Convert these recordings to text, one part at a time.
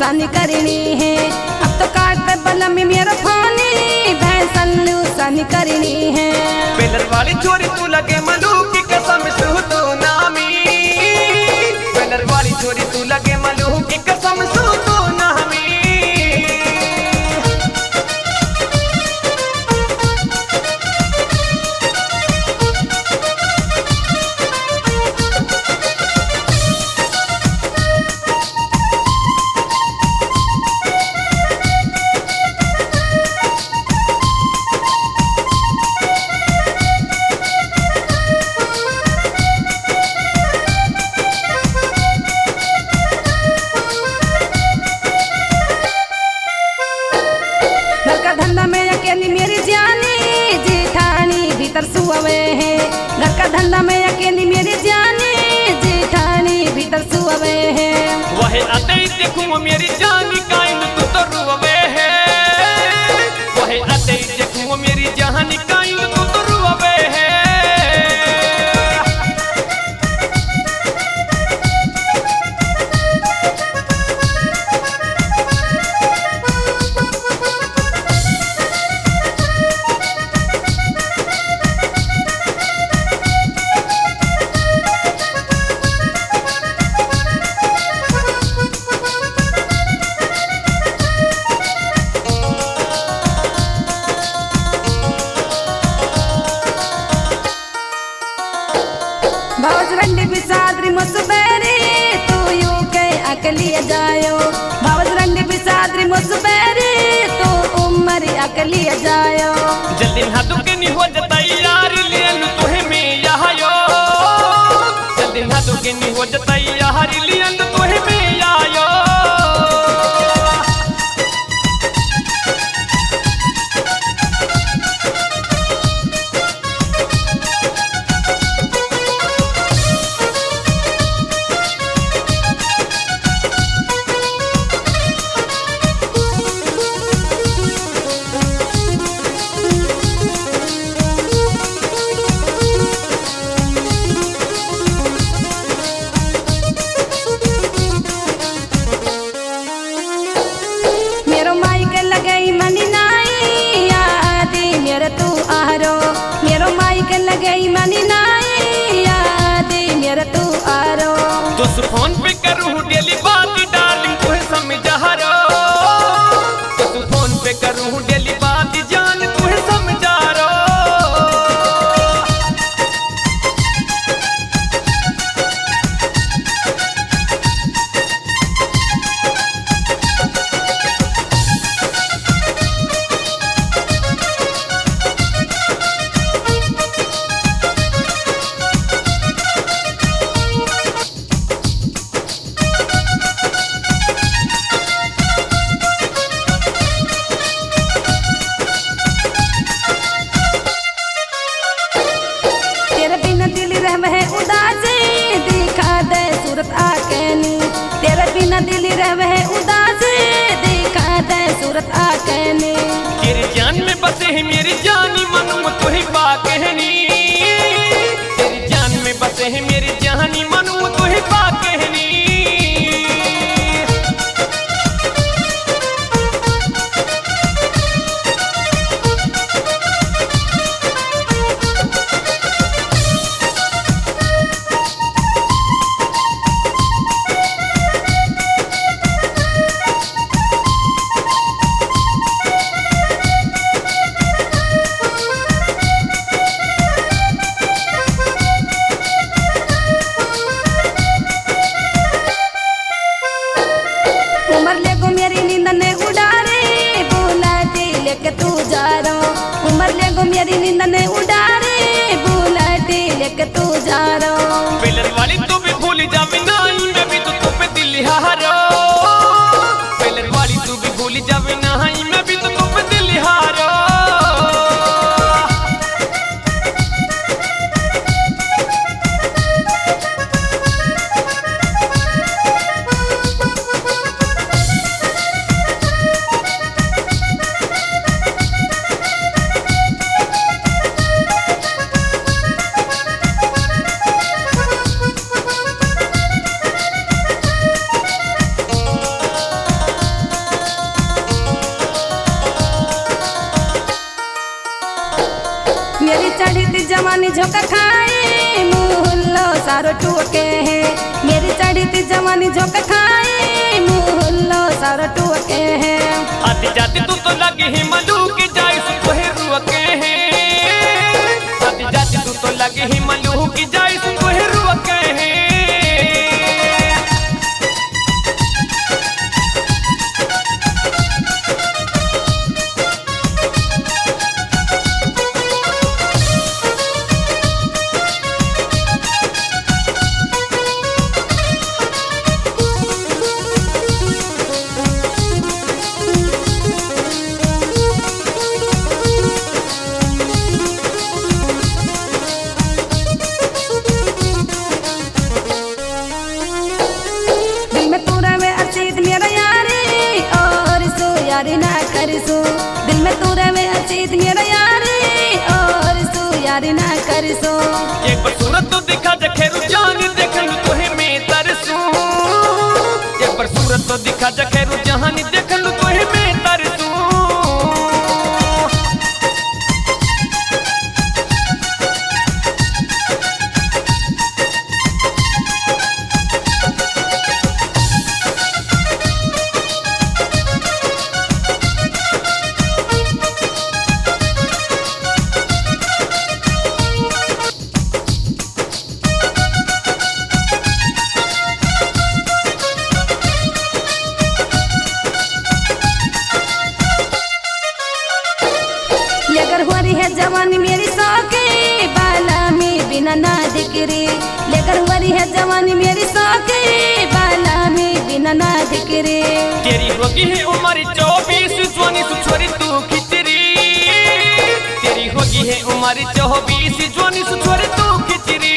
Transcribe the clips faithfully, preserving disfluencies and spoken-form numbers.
लूसानी करनी है। अब तो काट बलम मेरा फानी भैंसन लूसानी करनी है। बेलर वाली छोरी तू लगे मलूक की कसम सू तू नामी। बेलर वाली छोरी तू लगे मलूक की कसम सू तू नामी। धंधा में अकेली मेरी जानी जेठानी भीतर सुअवे है। घर का धंधा में अकेली मेरी जानी जेठानी भीतर सुअवे है। वही अते देखूं मेरी जानी काइन तू तो रुवे है। वही अते देखूं मेरी जानी काइन तू तो रुवे है। भावजरंडी बिसादरी मुसबेरी तू यू के अकलिया जायो। भावजरंडी बिसादरी मुसबेरी तू उमरी अकलिया जायो। जल्दी हाथों के नहीं हो जाता यार लियन तुहे में यायो। जल्दी हाथों के नहीं हो जाता यार लियन तुहे में यायो। तू आरो मेरो माइक लगई मनी नाई याद मेरा तू आरो। तो फोन पे करूँ डेली बात डार्लिंग तुहे समझा रो। तो फोन पे करूँ डेली बात जान तुहे समझा रो। सूरत आकेनी तेरे बिना दिल रहवे उदास देखा दे सूरत आकेनी। तेरी जान में बसे है मेरी जानी मनु तू ही पा कहनी। तेरी जान में बसे है मेरी जानी मनु तू ही पा कहनी। जवानी झोंका खाए मुहल्लो सारो टूके है मेरी चढ़ती जवानी झोंका खाए मुहल्लो सारो टूके है आती जाती तू तो लगी ही मलू की जाई सु तोहे रुके है आती जाती तू तो लगी ही मलू की जाई सु तोहे रुके है यारी ना करसू दिल में तू रहे अचीत मेरा यारी और सू यारी ना करसू एक बार सूरत तो दिखा जखेरू जान देखन तोहे में तरसू एक बार सूरत तो दिखा जखेरू जहान देखन तोहे में तरसू लेकर हो रही है जवानी मेरी सौके बाला में बिना ना दिकरी लेकर हो रही है जवानी मेरी सौके बाला में बिना ना दिकरी तेरी होगी है उम्र चौबीस जवानी सु छोरी तू खिचरी तेरी होगी है उम्र चौबीस जवानी सु छोरी तू खिचरी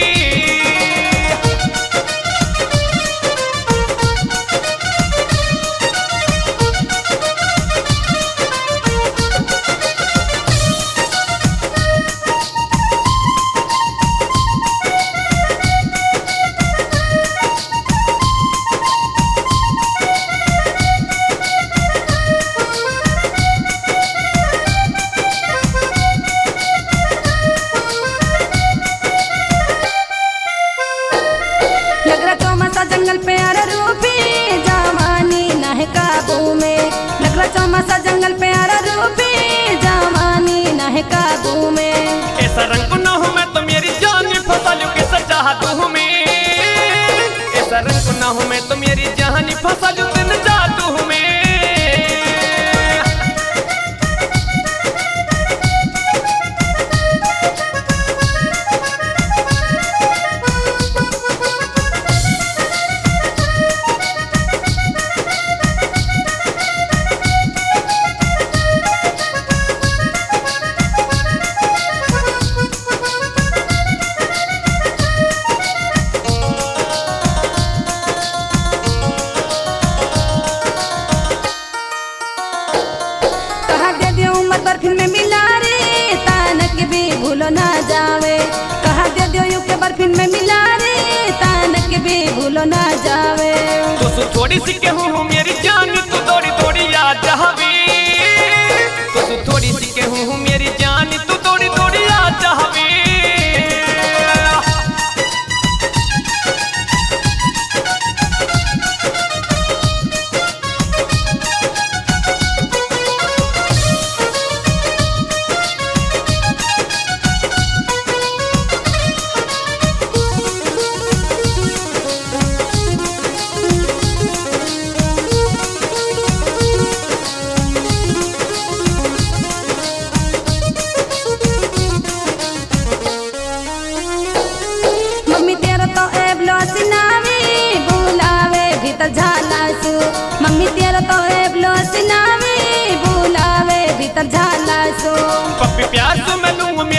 जंगल पे आरा रूपी जवानी ना है काबू में लगरा चौमासा जंगल पे आरा रूपी जवानी ना है काबू में ऐसा रंग ना हो मैं तो मेरी जान फंसा लूं कैसा चाहतू मैं ऐसा रंग ना हो मैं तो मेरी जान फंसा लूं दिन जातू मैं बर्फिन में मिला रे तानक भी भूलो ना जावे कहा दे दियो यू के बर्फिन में मिला रे तानक भी भूलो ना जावे तो सु थोड़ी सी कहूँ हूँ मेरी जान तू थोड़ी थोड़ी याद जावे तो सु थोड़ी सी कहूँ हूँ मेरी जान तू थोड़ी थोड़ी याद जावे मम्मी तेरा तो एबलो सिनावे बुलावे भीतर झाला सो पप्पी प्यास में लूं